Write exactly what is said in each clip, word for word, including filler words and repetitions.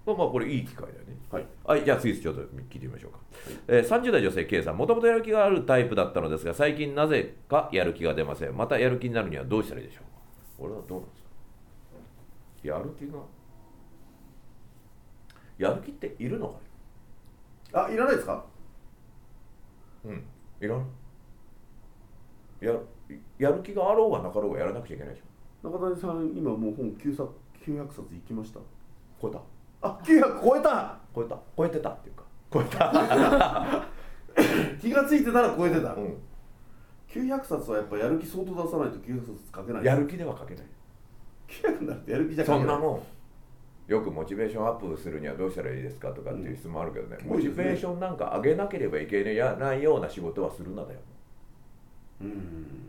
まあまあこれいい機会だよね。 はい、 はい、じゃあ次ちょっと聞いてみましょうか。はい、えー、さんじゅう代女性 K さん、もともとやる気があるタイプだったのですが、最近なぜかやる気が出ません。またやる気になるにはどうしたらいいでしょうか。俺はどうなんですか。やる気がやる気っているのかね。 あ、いらないですか。 うん、いらない。や, やる気があろうがなかろうがやらなくちゃいけないでしょ。中谷さん、今もう本きゅうひゃくさついきました。 超えた。 あ、きゅうひゃく超えた超えた超えてたっていうか超えた気がついてたら超えてた、 うん、 きゅうひゃくさつはやっぱやる気相当出さないときゅうひゃくさつ書けない。 やる気では書けない。 きゅうひゃくになるとやる気じゃ書けない。 そんなもんよくモチベーションアップするにはどうしたらいいですかとかっていう質問あるけどね、うん、モチベーションなんか上げなければいけないような仕事はするなだよ。 うん、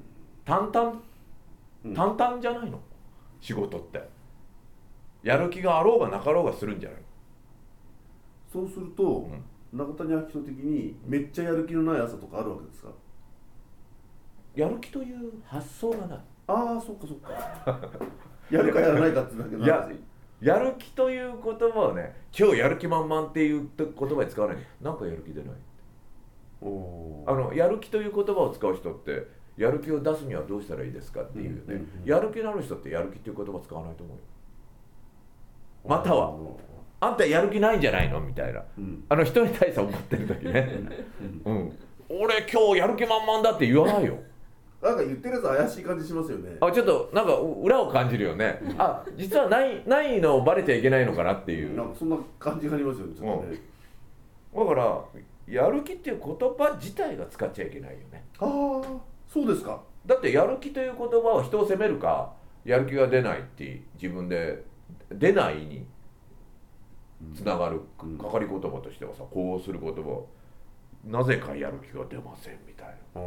淡々淡々じゃないの、仕事って。やる気があろうがなかろうがするんじゃないの。 そうすると、うん、中谷明人的にめっちゃやる気のない朝とかあるわけですか。 やる気という発想がない。 ああ、そっかそっかやるかやらないかってだけの話。 や, やる気という言葉をね、今日やる気満々っていう言葉に使わない。なんかやる気出ない。おあのやる気という言葉を使う人って、やる気を出すにはどうしたらいいですかっていうね、うんうんうん、やる気のある人ってやる気っていう言葉使わないと思うよ。またはあんたやる気ないんじゃないのみたいな、うん、あの人に対して思ってる時ね、うんうん、俺今日やる気満々だって言わないよ。 なんか言ってるやつ怪しい感じしますよね。 あ、ちょっとなんか裏を感じるよね、うん、あ、実はないないのをバレちゃいけないのかなっていう、 なんかそんな感じがありますよね、ちょっとね、 うん、だからやる気っていう言葉自体が使っちゃいけないよね。 ああ、そうですか。 だってやる気という言葉は人を責めるか、やる気が出ないって自分で出ないにつながるかかり言葉としてはさ、こうする言葉、なぜかやる気が出ませんみたいな、うん、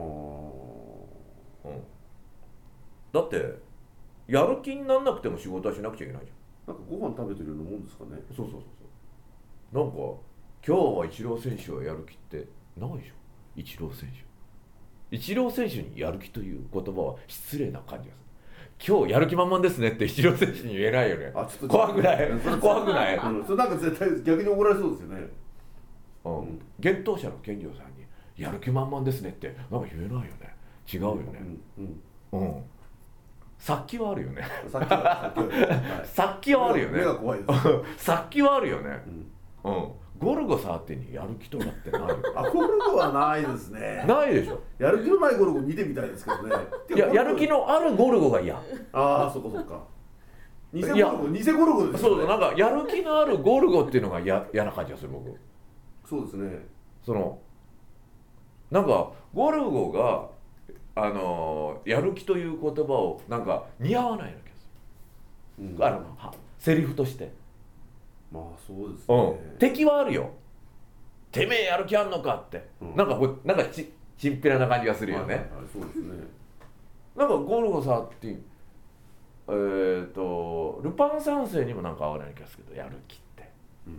だってやる気にならなくても仕事はしなくちゃいけないじゃん。なんかご飯食べてるようなもんですかね。 そうそうそうそう。なんか今日はイチロー選手はやる気ってないでしょ。イチロー選手イチロー選手にやる気という言葉は失礼な感じがする。今日やる気満々ですねってイチロー選手に言えないよね。あ、ちょっと怖くない？怖くない？ うん、それなんか絶対逆に怒られそうですよね。 うん。幻冬舎の健丈さんにやる気満々ですねってなんか言えないよね。違うよね。うんうん。うん。殺気はあるよね。殺気は、殺気はあるよね。 目が怖いです。 殺気はあるよね。うん。うん。ゴルゴさんにやる気とかってないよ。 あ、ゴルゴはないですね。 ないでしょ。 やる気のないゴルゴ見てみたいですけどね。 いや、やる気のあるゴルゴが嫌。 ああ、そこそっか。偽ゴルゴ、偽ゴルゴですよね。そう、なんかやる気のあるゴルゴっていうのが嫌な感じがする僕。 そうですね。 そのなんかゴルゴがあのやる気という言葉をなんか似合わないような気がする。うん、あのセリフとして。 まあそうですね、 うん、敵はあるよ。てめえやる気あんのかって、うん、なんかこなんかちちんぴらな感じがするよね。はいはいはい、そうですね。なんかゴルゴさんってえーとルパン三世にもなんか合わない気がするけど、やる気って、うん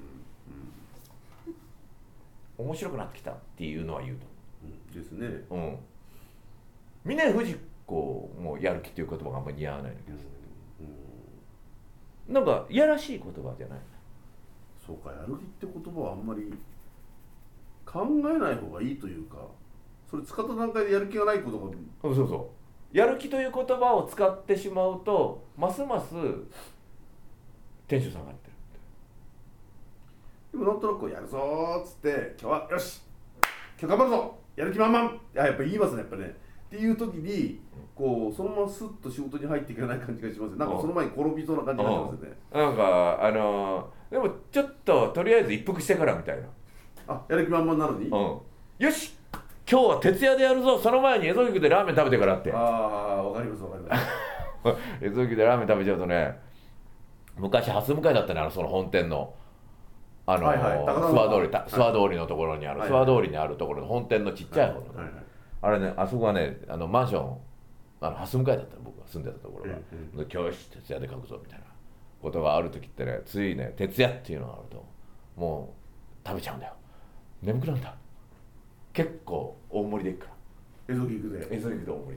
うん、面白くなってきたっていうのは言うと、 うん、ですね。うん。 峰不二子もやる気っていう言葉があんまり似合わない気がする、うん、なんかいやらしい言葉じゃない。 そうか、やる気って言葉はあんまり考えない方がいいというか、それ使った段階でやる気がないことが、 そうそうそう、やる気という言葉を使ってしまうとますますテンション下がってる。 でもなんとなくやるぞーっつって今日はよし今日頑張るぞやる気満々、やっぱ言いますね、やっぱねっていう時にこうそのままスッと仕事に入っていかない感じがしますね。なんかその前に転びそうな感じがしますよね。 なんかあのー、でもちょっととりあえず一服してからみたいな。 あ、やる気満々なのに、うん、 よし今日は徹夜でやるぞ、その前に蝦夷菊でラーメン食べてからって。 ああ、わかりますわかります蝦夷菊でラーメン食べちゃうとね、昔蓮向かいだったね、あのその本店のあの、はいはい、諏訪通り、諏訪通りのところにある、はいはい、諏訪通りにあるところの本店のちっちゃい方の、はいはいはい、あれね、あそこはね、あのマンション、あの蓮向かいだったの、僕が住んでたところが、うんうん、今日し徹夜で書くぞみたいなことがある時ってね、ついね、徹夜っていうのがあるともう食べちゃうんだよ。眠くなんだ。結構大盛りでいくから。 蝦夷菊で。 蝦夷菊で大盛りでいくから。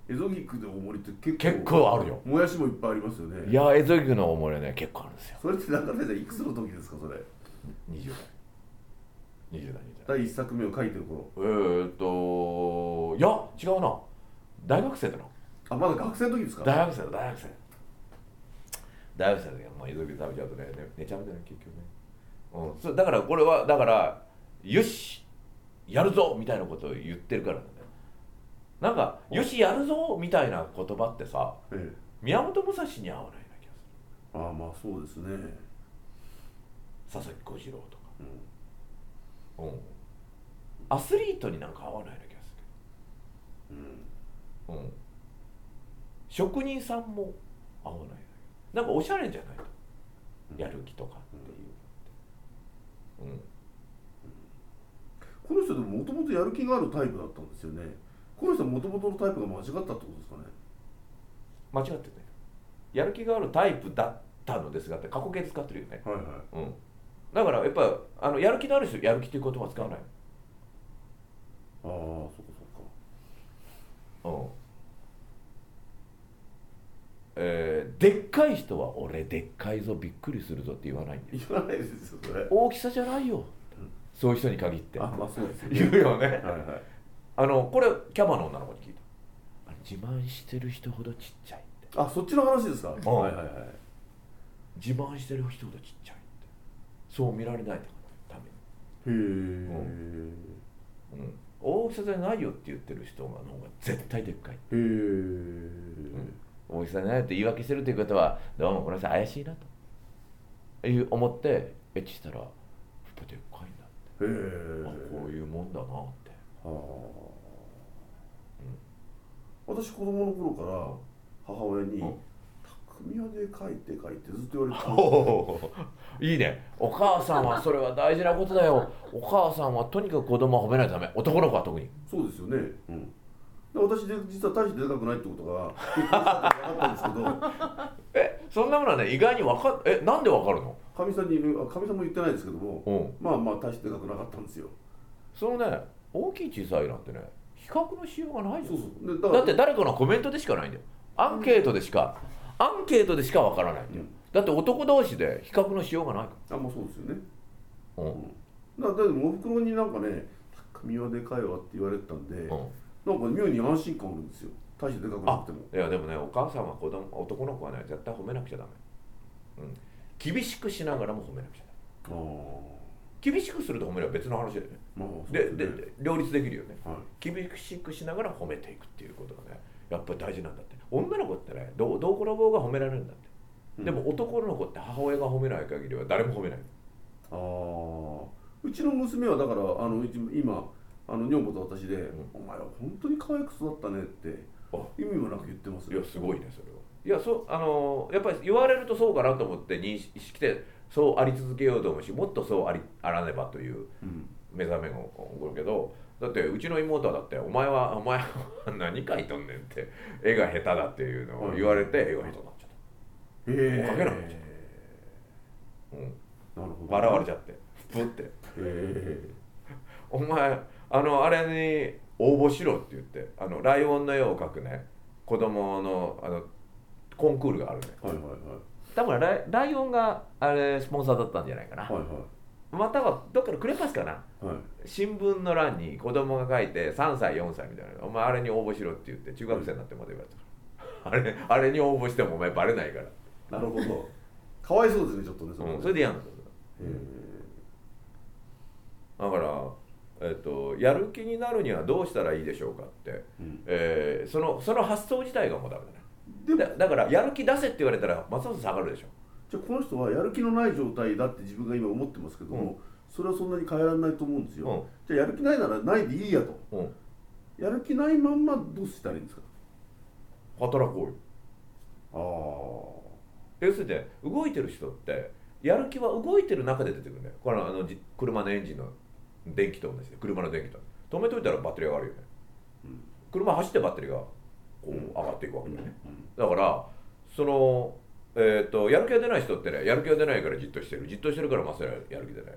エゾギクの大盛りって結構結構あるよ。 もやしもいっぱいありますよね。 いやエゾギクの大盛りはね結構あるんですよ。 それって中根さんいくつの時ですかそれ？ にじゅう代にじゅう代にじゅう代第一作目を書いてる頃。 えーっといや違うな、大学生だな。 あまだ学生の時ですか？ 大学生だ大学生大学生の時はもうエゾギク食べちゃうとね寝ちゃうんだよね結局ね。うん、そだからこれはだからよしやるぞみたいなことを言ってるからなんだよ。なんかよしやるぞみたいな言葉ってさ、ええ、宮本武蔵に合わないような気がする。ああまあそうですね。 佐々木小次郎とか、うんうん、アスリートになんか合わないような気がするけど、うんうん、職人さんも合わないような、なんかおしゃれじゃないと、うん、やる気とかっていう、うんうん、 この人でももともとやる気があるタイプだったんですよね。この人はもともとのタイプが間違ったってことですかね。 間違ってね、やる気があるタイプだったのですがって過去形使ってるよね。 はいはい。 うん。だからやっぱあのやる気のある人やる気っていう言葉は使わない。ああ、そっかそっか。 うん。えー、でっかい人は俺でっかいぞびっくりするぞって言わないんだよ。 言わないですよそれ。 大きさじゃないよ。うん、そういう人に限って。 あ、まあそうですよね。言うよね。 はいはい。 あのこれキャバの女の子に聞いた。自慢してる人ほどちっちゃいって。 あ、そっちの話ですか。 うん、はいはいはい。自慢してる人ほどちっちゃいって。そう見られないために。へえ、うんうん。大きさじゃないよって言ってる人の方が絶対でっかい。へえ、うん。大きさじゃないよって言い訳してるということはどうもこの人怪しいなという思ってエッチしたらやっぱでっかいんだって。へえ、あ、こういうもんだなって。はあ、 うん、私子供の頃から母親に、うん、匠屋で書いて書いてずっと言われてた。 いいね。お母さんはそれは大事なことだよ。お母さんはとにかく子供を褒めないとダメ。男の子は特に。 そうですよね。うん。私で実は大してでかくないってことが結構分かったんですけど。 え、そんなものはね意外に分かっえなんで分かるの？ かみさんにかみさんも言ってないですけども、うん、まあまあ大してでかくなかったんですよ。 そのね大きい小さいなんてね比較のしようがないよ。 そうそう。 だ, だって誰かのコメントでしかないんだよ。アンケートでしか、うん、アンケートでしか分からないんだよ。うん、だって男同士で比較のしようがないから。 あ、まあそうですよね。うん。うん、だからおふくろになんかね匠はでかいわって言われてたんで。うん、なんか妙に安心感あるんですよ。大してでかくなくても。 いやでもねお母さんは子供男の子はね絶対褒めなくちゃダメ。うん。厳しくしながらも褒めなくちゃダメ。ああ。厳しくすると褒めれば別の話だよね。まあ、で, で, で両立できるよね、はい。厳しくしながら褒めていくっていうことがねやっぱり大事なんだって。女の子ってねどうどう転ぼうが褒められるんだって。うん、でも男の子って母親が褒めない限りは誰も褒めない。 ああ。うちの娘はだからあの今あの女房と私で、うん、お前は本当に可愛く育ったねって意味もなく言ってますね。 いやすごいねそれは。いやそうあのやっぱり言われるとそうかなと思って認識してそうあり続けようと思うしもっとそうありあらねばという目覚めが起こるけど、だってうちの妹はだってお前はお前は何描いとんねんって絵が下手だっていうのを言われて絵が下手になっちゃった。へえ。描けなくなっちゃった。うん。なるほど。笑われちゃってプって。へえ。お前あのあれに応募しろって言ってあのライオンの絵を描くね子供のあのコンクールがあるね。はいはいはい。多分ライ、ライオンがあれスポンサーだったんじゃないかな。はいはい。またはどっかのクレパスかな。はい。新聞の欄に子供が書いてさんさいよんさいみたいなお前あれに応募しろって言って中学生になってまで言われたから、うん、あれあれに応募してもお前バレないから。 なるほど。かわいそうですねちょっとねそれ、ね。 うん、それで嫌なんだ。へえ。だから。えー、とやる気になるにはどうしたらいいでしょうかって、うんえー、そのその発想自体がもうダメだね。でだからやる気出せって言われたらますます下がるでしょ。 じゃあこの人はやる気のない状態だって自分が今思ってますけども、うん、それはそんなに変えられないと思うんですよ、うん、じゃあやる気ないならないでいいやと、うん、やる気ないまんまどうしたらいいんですか。 働こうよ。ああ要するに動いてる人ってやる気は動いてる中で出てくるんだよ。このあの車のエンジンの電気と同じで車の電気と止めといたらバッテリー上がるよね、うん、車走ってバッテリーがこう上がっていくわけだよね、うん、だからその、えー、とやる気が出ない人ってねやる気が出ないからじっとしてるじっとしてるからまっさらやる気出ない、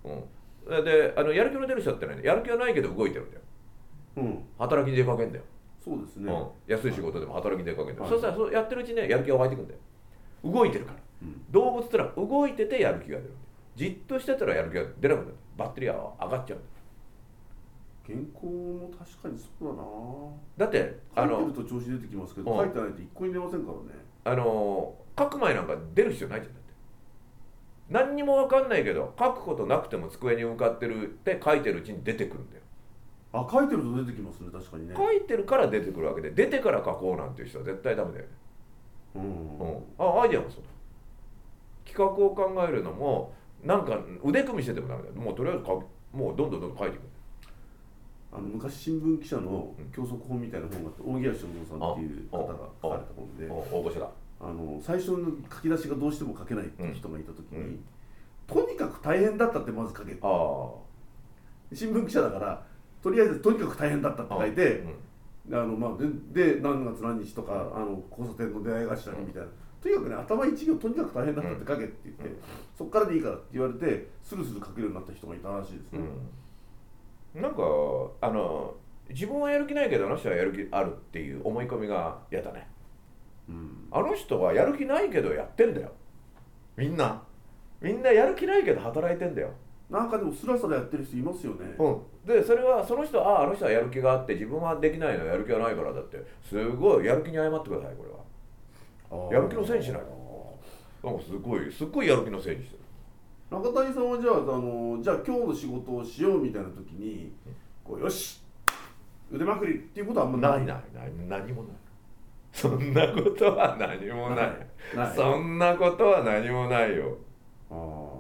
うんうん、であのやる気の出る人ってねやる気はないけど動いてるんだよ、うん、働きに出かけんだよ、 そうですね、 うん、安い仕事でも働きに出かけて、はい、そしたらそうやってるうちにねやる気が湧いてくるんだよ。動いてるから、うん、動物ってのは動いててやる気が出る。じっとしてたらやる気が出なくなる。バッテリーは上がっちゃう。 原稿も確かにそうだな。 だって書いてると調子出てきますけど、うん、書いてないと一個に出ませんからね。 あの書く前なんか出る必要ないじゃん。だって何にも分かんないけど書くことなくても机に向かってるって書いてるうちに出てくるんだよ。 あ、書いてると出てきますね。確かにね。 書いてるから出てくるわけで、出てから書こうなんていう人は絶対ダメだよね。うん、うん、あ、アイデアもそうだ。企画を考えるのもなんか腕組みしててもダメだよ。もうとりあえず書もうどんどんどんどん書いていく。 あの昔新聞記者の教則本みたいな本があって、大木屋正蔵さんっていう方が書かれた本で、 大御所だ。 あの最初の書き出しがどうしても書けないっていう人がいた時に、うん、とにかく大変だったってまず書ける。あ新聞記者だからとりあえずとにかく大変だったって書いて、あ、うん、あのまあ、で, で何月何日とかあの交差点の出会い頭にみたいな、うん、とにかくね頭一行とにかく大変だったって書けって言って、うん、そっからでいいからって言われてスルスル書けるようになった人がいたらしいですね。 うん、なんかあの自分はやる気ないけどあの人はやる気あるっていう思い込みが嫌だね。うん、あの人はやる気ないけどやってんだよ。みんなみんなやる気ないけど働いてんだよ。 なんかでもスラスラやってる人いますよね。 うん、でそれはその人はああの人はやる気があって自分はできないのやる気がないからだってすごいやる気に謝ってください。これはやる気のせいにしないと。なんかすごいすっごいやる気のせいにしてる。 中谷さんはじゃあ、あのじゃあ今日の仕事をしようみたいな時にこうよし腕まくりっていうことはあんまない。 ないないない何もない。そんなことは何もない。ないないそんなことは何もないよ。あ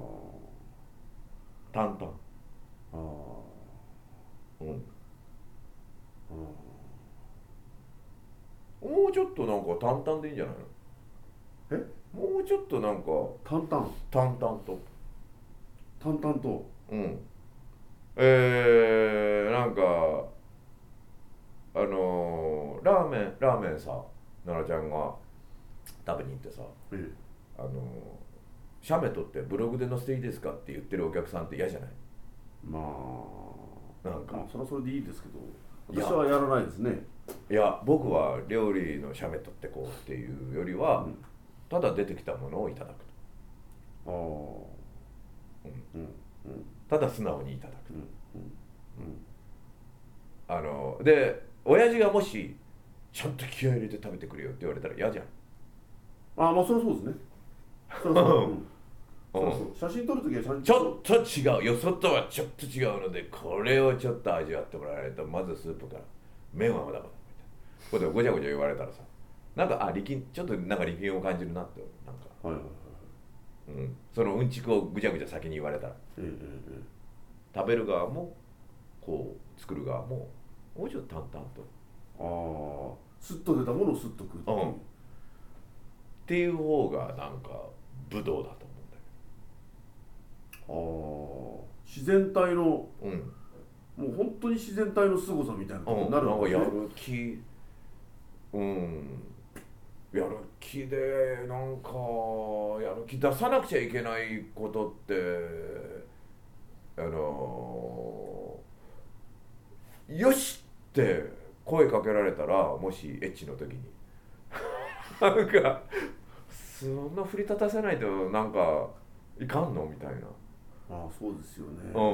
淡々。あうん。もうちょっとなんか淡々でいいんじゃないの？え？もうちょっとなんか淡々 淡々と淡々とうんえー、なんかあのー、ラーメンラーメンさ奈々ちゃんが食べに行ってさ、ええ、あのー、写メ撮ってブログで載せていいですかって言ってるお客さんって嫌じゃない？まあなんか、まあ、それはそれでいいですけど私はやらないですね。 いや僕は料理の写メ撮ってこうっていうよりは、うん、ただ出てきたものをいただくと。ああ、うんうん、ただ素直にいただくと、うんうんうん、あので親父がもしちゃんと気合い入れて食べてくれよって言われたら嫌じゃん。 ああまあそれはそうですね。そうそう、うん、そうそう写真撮るときはちょっと違うよそとはちょっと違うのでこれをちょっと味わってもらわないとまずスープから麺はまだまだみたいなこれでごちゃごちゃ言われたらさなんかあ力ちょっとなんか力みを感じるなってなんか、はいはいはいうん、そのうんちくをぐちゃぐちゃ先に言われたら、うんうんうん、食べる側もこう作る側ももうちょっと淡々とああスッと出たものをスッと食うっていう、うん、 っていう方がなんか武道だと思うんだけど。ああ自然体の、うん、もう本当に自然体の凄さみたいなことになるわけ、 うん、なんかやる気うんやる気でなんかやる気出さなくちゃいけないことってあのよしって声かけられたらもしエッチの時になんかそんな振り立たせないとなんかいかんのみたいな。 ああそうですよね。 うん、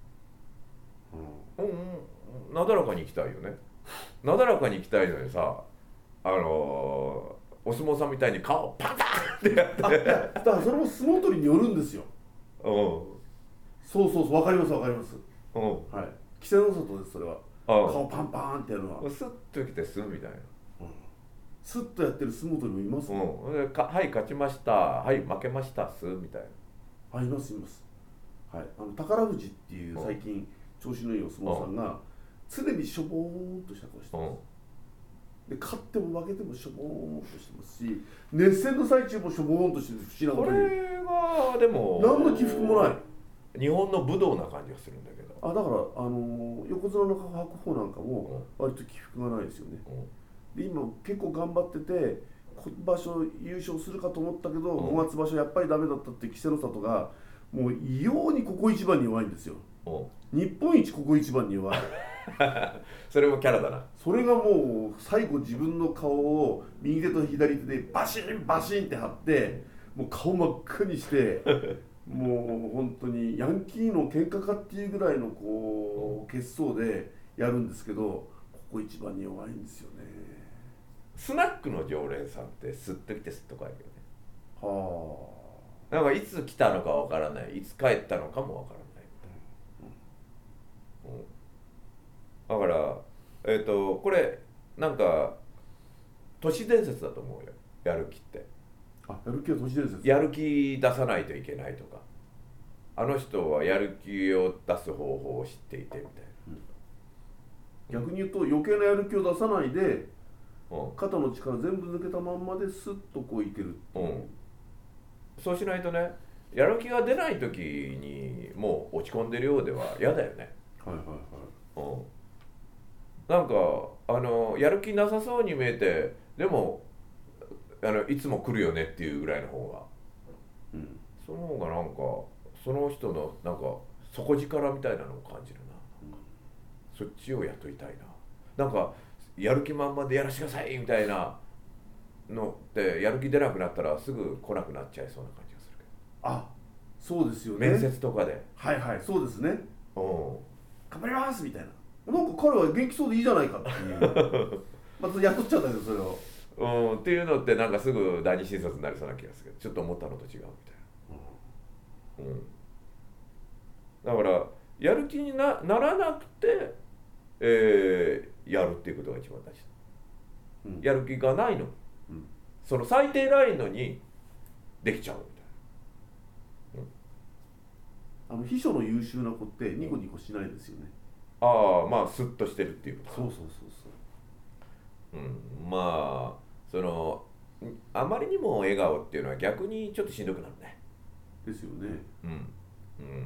うんうん、なだらかに行きたいよね。なだらかに行きたいのにさあのー、お相撲さんみたいに顔パタンってやってだからそれも相撲取りによるんですよ。うんそうそうそう分かります分かります。うんはい稀勢の里ですそれは。顔パンパンってやるのはスッと来てすみたいな、うん、 スッとやってる相撲取りもいますね、 うん、でかはい勝ちましたはい負けましたすみたいな。あいますいます。はい、あの宝富士っていう最近調子のいいお相撲さんが常にしょぼーんとした顔してます。で勝っても負けてもしょぼーんとしてますし熱戦の最中もしょぼーんとしてる不思議なことにこれはでも何の起伏もない日本の武道な感じがするんだけどあだから、あのー、横綱の白鵬なんかも割と起伏がないですよね、うん、で今結構頑張ってて今場所優勝するかと思ったけど、うん、ごがつ場所やっぱりダメだったって稀勢の里がもう異様にここ一番に弱いんですよ、うん、日本一ここ一番に弱いそれもキャラだな。 それがもう最後自分の顔を右手と左手でバシンバシンって貼ってもう顔真っ赤にしてもう本当にヤンキーの喧嘩かっていうぐらいのこう血相でやるんですけど、ここ一番に弱いんですよね。 スナックの常連さんってスッと来てスッと帰るよね。 はあ。なんかいつ来たのかわからない、いつ帰ったのかもわからないみたいな。うんだから、えーと、これなんか都市伝説だと思うよ、やる気って。 あ、やる気は都市伝説。 やる気出さないといけないとか、あの人はやる気を出す方法を知っていてみたいな、 うん、逆に言うと余計なやる気を出さないで、 うん、 肩の力全部抜けたまんまでスッとこういけるっていう、うん、 そうしないとね、やる気が出ない時にもう落ち込んでるようでは嫌だよね。 はいはいはい、 うんなんかあのやる気なさそうに見えて、でもあのいつも来るよねっていうぐらいの方が、うん、その方がなんかその人のなんか底力みたいなのを感じるな、うん、そっちを雇いたいな。なんかやる気満々でやらしてくださいみたいなのってやる気出なくなったらすぐ来なくなっちゃいそうな感じがするけど。 あ、そうですよね。 面接とかではいはい、そうですね。 うん頑張りますみたいな、なんか彼は元気そうでいいじゃないかっていうまた雇っちゃったんですよそれを、うん、っていうのってなんかすぐ第二新卒になりそうな気がするけど、ちょっと思ったのと違うみたいな、うん、だからやる気に な, ならなくて、えー、やるっていうことが一番大事、うん、やる気がないの、うん、その最低ラインのにできちゃうみたいな、 うん、あの秘書の優秀な子ってニコニコしないですよね。 ああまあスッとしてるっていうこと。 そうそうそうそう、うん、まあそのあまりにも笑顔っていうのは逆にちょっとしんどくなるね。 ですよね。 うん、うん